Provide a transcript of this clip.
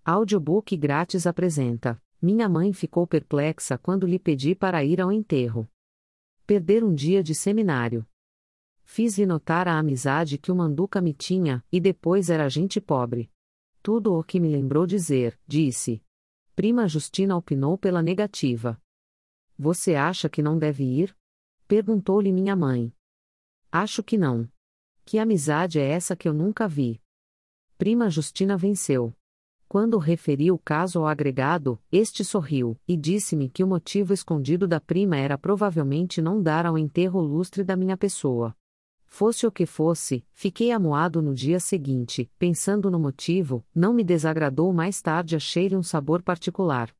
Audiobook grátis apresenta: Minha mãe ficou perplexa quando lhe pedi para ir ao enterro. Perder um dia de seminário. Fiz-lhe notar a amizade que o Manduca me tinha, e depois era gente pobre. Tudo o que me lembrou dizer, disse. Prima Justina opinou pela negativa. Você acha que não deve ir? Perguntou-lhe minha mãe. Acho que não. Que amizade é essa que eu nunca vi? Prima Justina venceu. Quando referi o caso ao agregado, este sorriu, e disse-me que o motivo escondido da prima era provavelmente não dar ao enterro lustre da minha pessoa. Fosse o que fosse, fiquei amuado no dia seguinte, pensando no motivo, não me desagradou mais tarde achei-lhe um sabor particular.